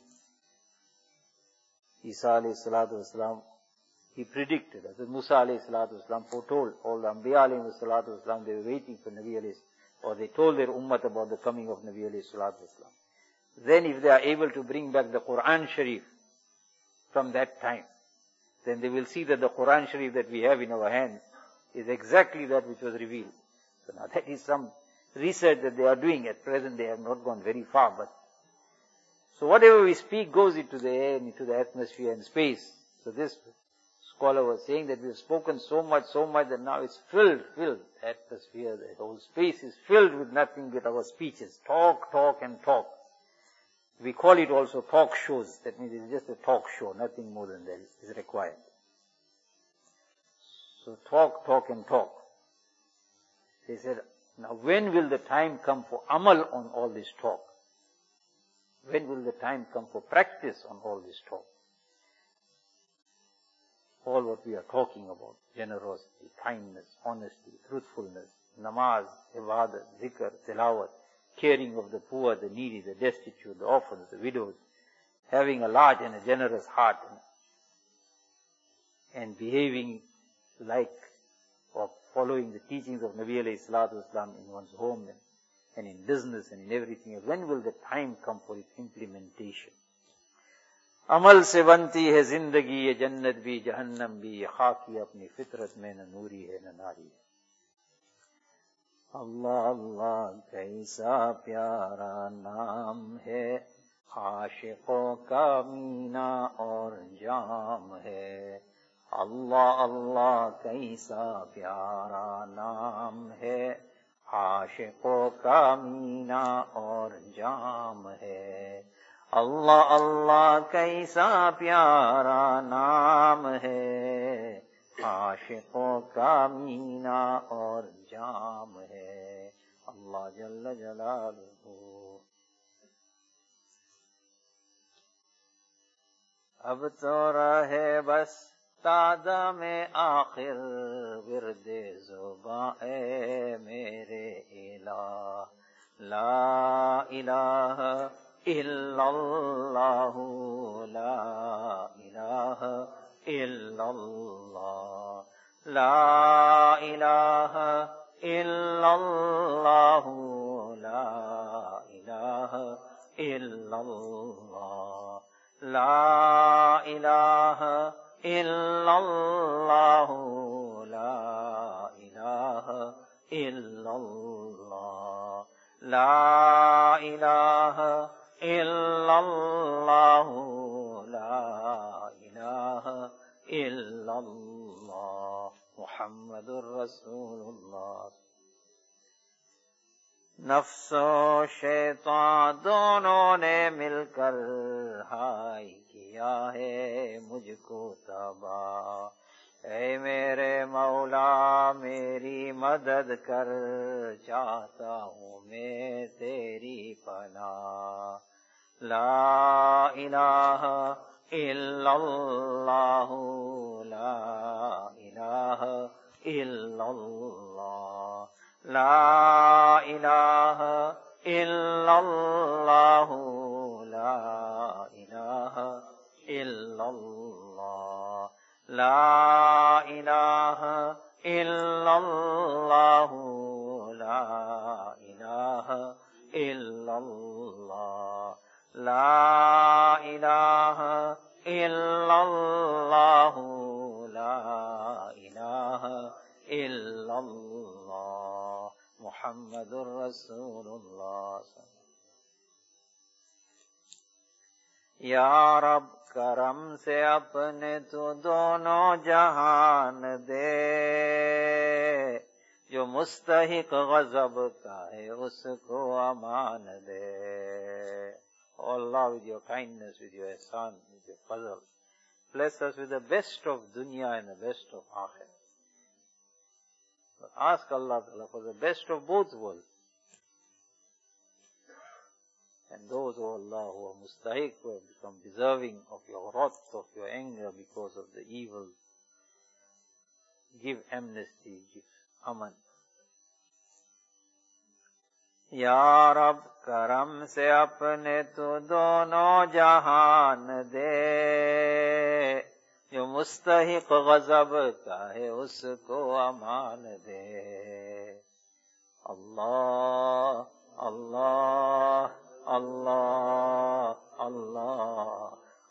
Isa alayhi salatu wasalam, he predicted, as Musa alayhi salatu wasalam foretold, all the Anbiya alayhi salatu wasalam, they were waiting for Nabi alayhi, or they told their ummah about the coming of Nabi alayhi salatu wasalam. Then if they are able to bring back the Quran Sharif from that time, then they will see that the Quran Sharif that we have in our hands is exactly that which was revealed. So now that is some research that they are doing. At present they have not gone very far, but so whatever we speak goes into the air and into the atmosphere and space. So this scholar was saying that we have spoken so much that now it's filled. The atmosphere, the whole space is filled with nothing but our speeches. Talk and talk. We call it also talk shows. That means it's just a talk show, nothing more than that is required. So talk and talk. They said, now when will the time come for amal on all this talk? When will the time come for practice on all this talk? All what we are talking about, generosity, kindness, honesty, truthfulness, namaz, ibadat, zikr, tilawat, caring of the poor, the needy, the destitute, the orphans, the widows, having a large and a generous heart, and behaving like or following the teachings of Nabi alayhi salatu wasalam in one's home and in business and in everything else. When will the time come for its implementation? अमल से बनती है जिंदगी, ये जन्नत भी जहन्नम भी, ये खाकी अपनी फितरत में न नूरी है न नारी है। अल्लाह अल्लाह कैसा प्यारा नाम है, आशिकों का मीना और जाम है। अल्लाह अल्लाह कैसा प्यारा नाम है, आशिकों का मीना और जाम है। अल्लाह अल्लाह कैसा प्यारा नाम है, आशिकों का मीना और जाम है। अल्लाह जल्ल जलालुहू। अब तो रहे बस तादा में आखिर विरदे ज़ुबां ए मेरे इलाह, ला इलाहा इल्लल्लाहु, ला इलाहा इल्लल्लाह, ला इलाहा इल्लल्लाहु, ला इलाहा इल्लल्लाह, ला इलाहा इल्लल्लाहु, ला इलाहा इल्लल्लाह, ला इलाहा इल्लल्लाहु, ला इलाहा इल्लल्लाह, मुहम्मदुर रसूलुल्लाह। नफ्सो शैतान दोनों ने मिलकर हाय किया है मुझको तबाह। ऐ मेरे मौला मेरी मदद कर, चाहता हूँ मैं तेरी पनाह। ला इलाहा इल्लल्लाहु, ला इलाहा इल्लल्लाह, ला इलाहा इल्लल्लाहु, ला इलाहा इल्लल्लाह, ला इलाहा इल्लल्लाहु, ला इलाहा इल्लल्लाह, ला इलाहा इल्लल्लाहु, ला इलाहा इल्लल्लाह, मुहम्मदुर रसूलुल्लाह। या रब करम से अपने तू दोनों जहान दे, जो मुस्तहिक गज़ब का है उसको अमान दे। Oh Allah, with your kindness, with your ihsan, with your fazl, bless us with the best of dunya and the best of akhirah. But ask Allah for the best of both worlds. And those, O Allah, who are mustahiq, who have become deserving of your wrath, of your anger because of the evil, give amnesty, give aman. या रब करम से अपने तू दोनों जहान दे, जो मुस्तहिक गज़ब का है उसको अमान दे। अल्लाह अल्लाह अल्लाह अल्लाह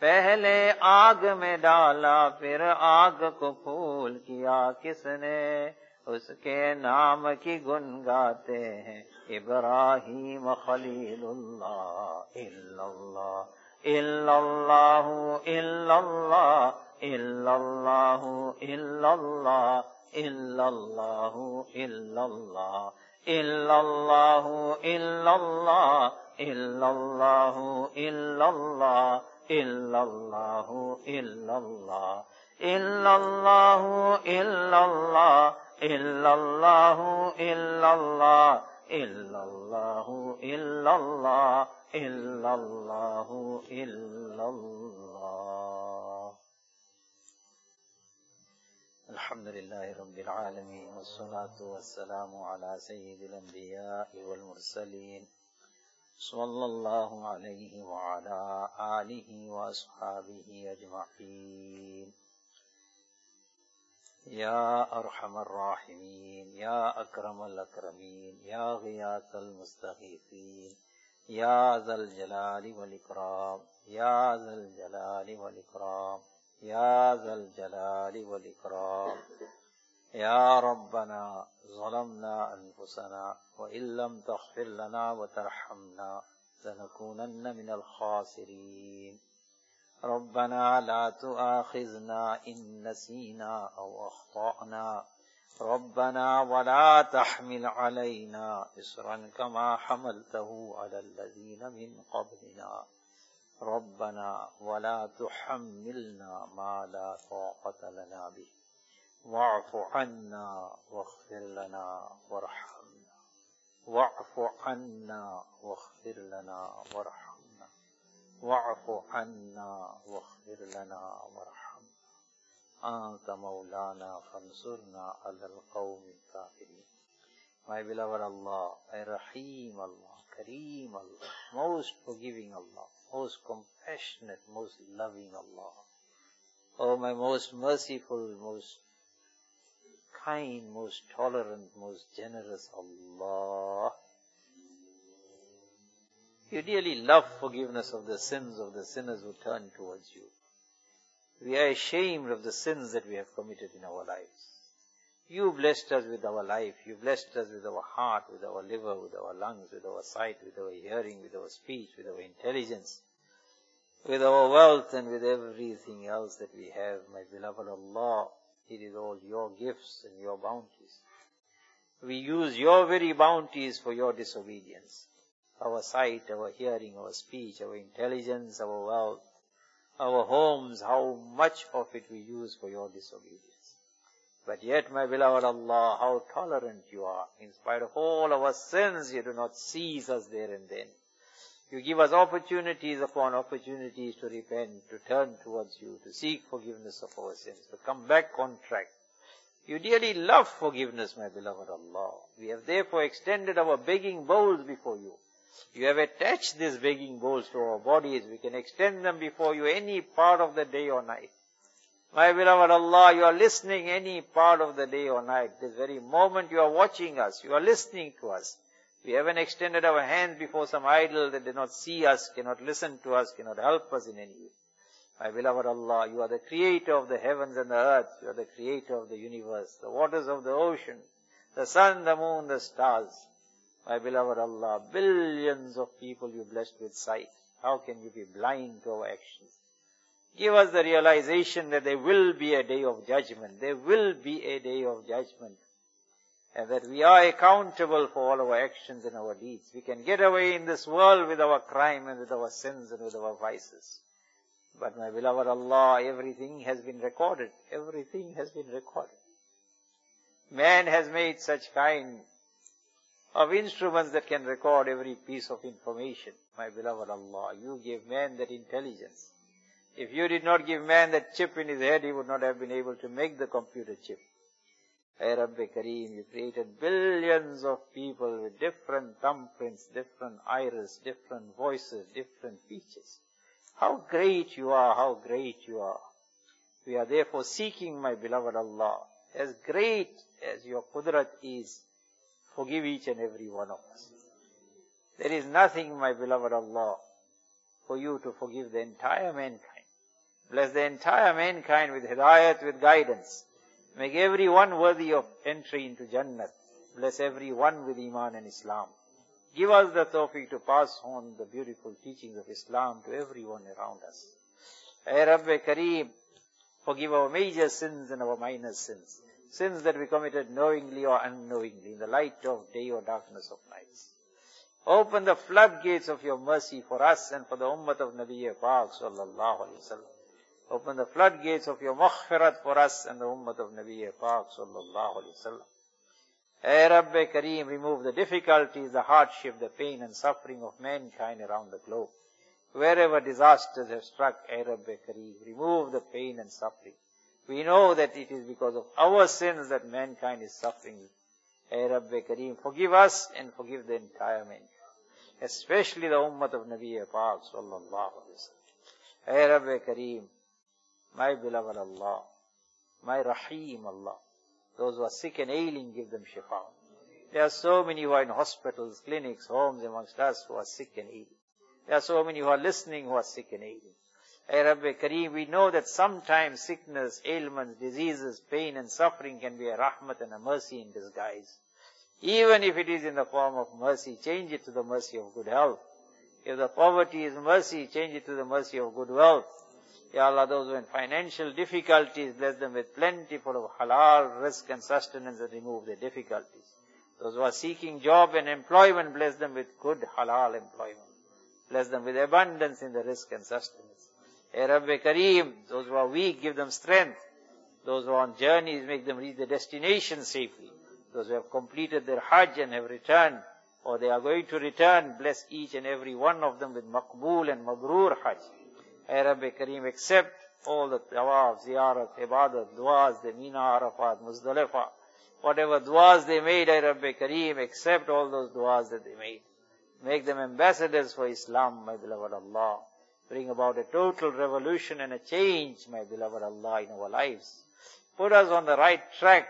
पहले आग में डाला फिर आग को फूल किया किसने, उसके नाम की गुन गाते हैं इब्राहीम खलीलुल्लाह। इल्लल्लाह इल्लल्लाहु इल्लल्लाह इल्लल्लाहु इल्लल्लाह इल्लल्लाहु इल्लल्लाह इल्लल्लाहु इल्लल्लाह इल्लल्लाहु इल्लल्लाह इल्लल्लाहु इल्लल्लाह इल्लल्लाहु इल्लल्लाह इल्लल्लाहु इल्लल्लाह इल्लल्लाहु इल्लल्लाह इल्लल्लाहु इल्लल्लाह। अल्हम्दुलिल्लाहि रब्बिल आलमीन वस्सलातु वस्सलामु अला सय्यिदिल अंबिया'i वल मुरसलीन सल्लल्लाहु अलैहि व अला आलिहि व अस्हाबिहि अजमईन। या अरहमर राहिमीन, या अकरमल अकरमीन, या गियासल मुस्तगीसीन, या ज़ल जलाली वल इकराम, या ज़ल जलाली वल इकराम, या ज़ल जलाली वल इकराम। या रब्बना ज़लमना अनफुसना व इल्लम तग़फिर लना व तरहमना लनकूनन्न मिनल खासिरीन। रब्बना ला तुआखिज़ना इन नसीना औ अख़्ताअना, रब्बना वला तहमिल अलैना इस्रन कमा हमलतहु अलल लज़ीना मिन क़ब्लिना, रब्बना वला तुहम्मिलना मा ला ताक़त लना बिही वअफ़ु अन्ना वग़फ़िर लना वरहमना, वअफ़ु अन्ना वग़फ़िर लना वरहमना, वअफ़ु अन्ना वग़फ़िर लना वरहमना, अंत मौलाना फंसुरना अलल क़ौमिल काफ़िरीन। My beloved Allah, my Rahim Allah, Kareem Allah, most forgiving Allah, most compassionate, most loving Allah. Oh, my most merciful, most kind, most tolerant, most generous Allah. You dearly love forgiveness of the sins of the sinners who turn towards you. We are ashamed of the sins that we have committed in our lives. You blessed us with our life. You blessed us with our heart, with our liver, with our lungs, with our sight, with our hearing, with our speech, with our intelligence, with our wealth, and with everything else that we have. My beloved Allah, it is all your gifts and your bounties. We use your very bounties for your disobedience. Our sight, our hearing, our speech, our intelligence, our wealth, our homes, how much of it we use for your disobedience. But yet, my beloved Allah, how tolerant you are. In spite of all our sins, you do not seize us there and then. You give us opportunities upon opportunities to repent, to turn towards you, to seek forgiveness of our sins, to come back on track. You dearly love forgiveness, my beloved Allah. We have therefore extended our begging bowls before you. You have attached these begging bowls to our bodies. We can extend them before you any part of the day or night. My beloved Allah, you are listening any part of the day or night. This very moment you are watching us, you are listening to us. We haven't extended our hands before some idol that did not see us, cannot listen to us, cannot help us in any way. My beloved Allah, you are the creator of the heavens and the earth. You are the creator of the universe, the waters of the ocean, the sun, the moon, the stars. My beloved Allah, billions of people you blessed with sight. How can you be blind to our actions? Give us the realization that there will be a day of judgment. There will be a day of judgment. And that we are accountable for all our actions and our deeds. We can get away in this world with our crime and with our sins and with our vices. But my beloved Allah, everything has been recorded. Everything has been recorded. Man has made such kind of instruments that can record every piece of information. My beloved Allah, you gave man that intelligence. If you did not give man that chip in his head, he would not have been able to make the computer chip. Hey Rabbi Kareem, you created billions of people with different thumbprints, different iris, different voices, different features. How great you are, how great you are. We are therefore seeking, my beloved Allah, as great as your qudrat is, forgive each and every one of us. There is nothing, my beloved Allah, for you to forgive the entire mankind. Bless the entire mankind with hidayat, with guidance. Make everyone worthy of entry into Jannat. Bless everyone with Iman and Islam. Give us the tawfiq to pass on the beautiful teachings of Islam to everyone around us. Ay Rabbi Kareem, forgive our major sins and our minor sins. Sins that we committed knowingly or unknowingly in the light of day or darkness of nights. Open the floodgates of your mercy for us and for the ummah of Nabi Pak sallallahu alaihi wasallam. Open the floodgates of your maghfirat for us and the ummah of Nabi Pak sallallahu alaihi wasallam. Ay Rabbi Kareem, remove the difficulties, the hardship, the pain and suffering of mankind around the globe. Wherever disasters have struck, Ay Rabbi Kareem, remove the pain and suffering. We know that it is because of our sins that mankind is suffering. Ay Rabbi Kareem, forgive us and forgive the entire mankind, especially the ummah of Nabi Pak sallallahu alaihi wasallam. Ay Rabbi Kareem, my beloved Allah, my Rahim Allah, those who are sick and ailing, give them shifa. There are so many who are in hospitals, clinics, homes amongst us who are sick and ailing. There are so many who are listening who are sick and ailing. Ay Rabbi Kareem, we know that sometimes sickness, ailments, diseases, pain and suffering can be a rahmat and a mercy in disguise. Even if it is in the form of mercy, change it to the mercy of good health. If the poverty is mercy, change it to the mercy of good wealth. Ya Allah, those who are in financial difficulties, bless them with plentiful of halal, risk and sustenance and remove their difficulties. Those who are seeking job and employment, bless them with good halal employment. Bless them with abundance in the risk and sustenance. Ay Rabbi Kareem, those who are weak, give them strength. Those who are on journeys, make them reach their destination safely. Those who have completed their Hajj and have returned, or they are going to return, bless each and every one of them with Maqbool and Mabrur Hajj. Ay Rabbi Kareem, accept all the tawaf, ziyarat, ibadat, du'as, the Mina, Arafat, Muzdalifah. Whatever du'as they made, Ay Rabbi Kareem, accept all those du'as that they made. Make them ambassadors for Islam, my beloved Allah. Bring about a total revolution and a change, my beloved Allah, in our lives. Put us on the right track.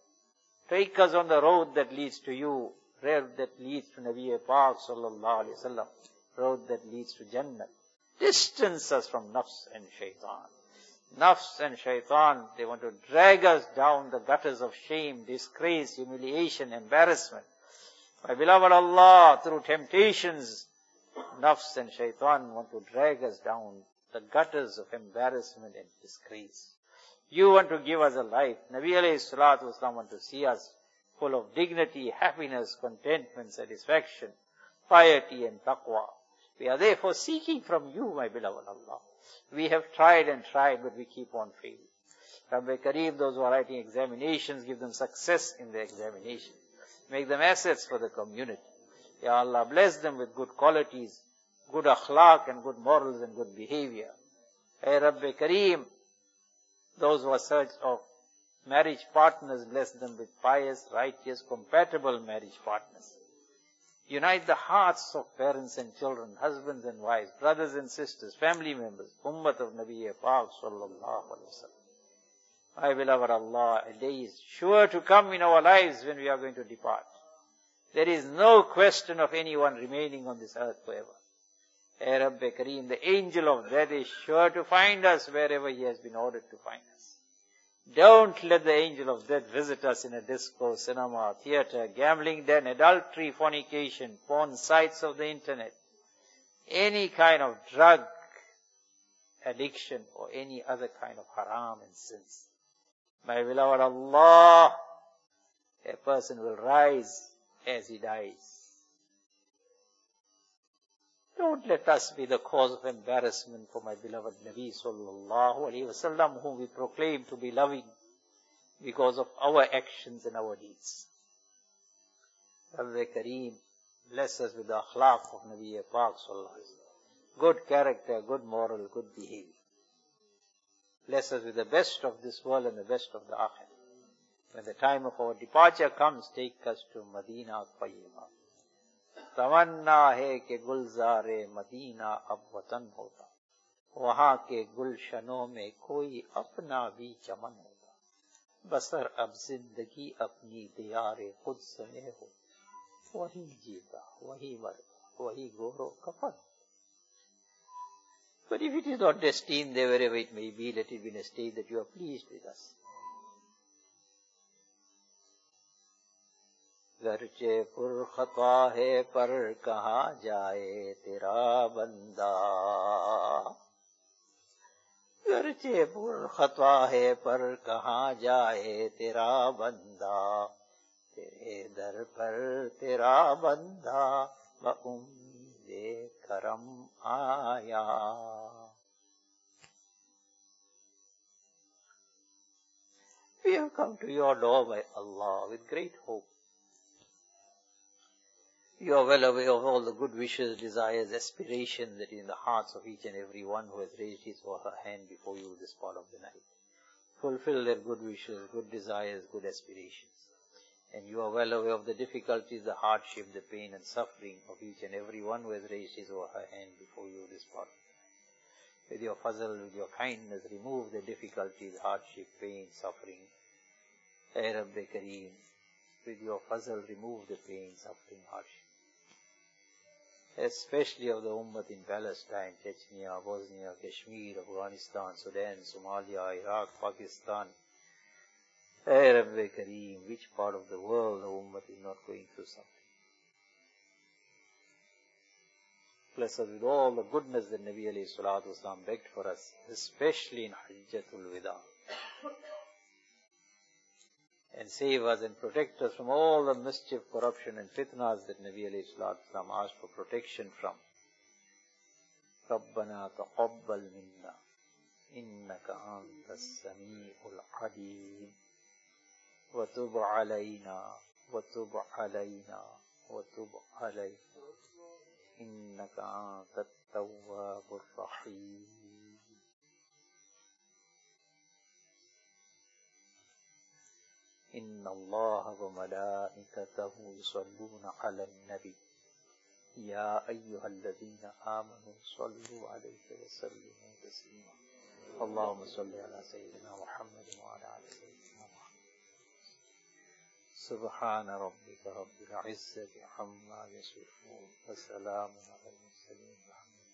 Take us on the road that leads to you, road that leads to Nabi Pak sallallahu alaihi wasallam, road that leads to Jannah. Distance us from nafs and shaitan. Nafs and shaitan, they want to drag us down the gutters of shame, disgrace, humiliation, embarrassment. My beloved Allah, through temptations, nafs and shaitan want to drag us down the gutters of embarrassment and disgrace. You want to give us a life. Nabi alayhi salatu wasalam want to see us full of dignity, happiness, contentment, satisfaction, piety and taqwa. We are therefore seeking from you, my beloved Allah. We have tried and tried, but we keep on failing. Rabbi Kareem, those who are writing examinations, give them success in their examination. Make them assets for the community. Ya Allah, bless them with good qualities, good akhlaq and good morals and good behavior. Ay Rabbi Kareem, those who are search of marriage partners, bless them with pious, righteous, compatible marriage partners. Unite the hearts of parents and children, husbands and wives, brothers and sisters, family members, ummah of Nabi Pak sallallahu alaihi wasallam. My beloved Allah, a day is sure to come in our lives when we are going to depart. There is no question of anyone remaining on this earth forever. Ay Rabbi Kareem, the angel of death is sure to find us wherever he has been ordered to find us. Don't let the angel of death visit us in a disco, cinema, theater, gambling den, adultery, fornication, porn sites of the internet, any kind of drug addiction or any other kind of haram and sins. My beloved Allah, a person will rise as he dies. Don't let us be the cause of embarrassment for my beloved Nabi sallallahu alaihi wasallam, whom we proclaim to be loving because of our actions and our deeds. Rabbi Kareem, bless us with the akhlaq of Nabi Pak sallallahu alaihi wasallam. Good character, good moral, good behavior. Bless us with the best of this world and the best of the akhirah. When the time of our departure comes, take us to Madina Tayyibah. तमन्ना है कि Gulzare Medina अब वतन होता, वहाँ के गुलशनों में कोई अपना भी चमन होता, बसर अब जिंदगी अपनी दियारे खुद सने हो, वही जीता, वही मरता, वही गोरो कफन. But if it is not destined there, wherever it may be, let it be in a state that you are pleased with us. गरचे पुर खता है पर कहाँ जाए तेरा बंदा, गरचे पुर खता है पर कहाँ जाए तेरा बंदा, तेरे दर पर तेरा बंदा बउम्मीदे करम आया. We have come to your door by Allah with great hope. You are well aware of all the good wishes, desires, aspirations that is in the hearts of each and every one who has raised his or her hand before you this part of the night. Fulfill their good wishes, good desires, good aspirations. And you are well aware of the difficulties, the hardship, the pain and suffering of each and every one who has raised his or her hand before you this part of the night. With your fazl, with your kindness, remove the difficulties, hardship, pain, suffering. Ya Rabbi Kareem, with your fazl, remove the pain, suffering, hardship. Especially of the Ummah in Palestine, Chechnya, Bosnia, Kashmir, Afghanistan, Sudan, Somalia, Iraq, Pakistan. Ya Rabbi Kareem, which part of the world the Ummah is not going through something? Bless us with all the goodness that Nabi alayhi salatu wasalam begged for us, especially in Hajjatul Wida. And save us and protect us from all the mischief, corruption and fitnas that Nabi alayhi salatu wasalam asked for protection from. رَبَّنَا تَقَبَّلْ مِنَّا إِنَّكَ أَنْتَ السَّمِيعُ الْعَلِيمُ وَتُبْ عَلَيْنَا وَتُبْ عَلَيْنَا وَتُبْ عَلَيْنَا إِنَّكَ أَنْتَ التَّوَّابُ الرَّحِيمُ. إن الله وملائكته يصلون على النبي يا أيها الذين آمنوا صلوا عليه وسلموا تسليما. اللهم صل على سيدنا محمد وعلى آل سيدنا محمد. سبحان ربك رب العزة عما يصفون وسلام على المرسلين.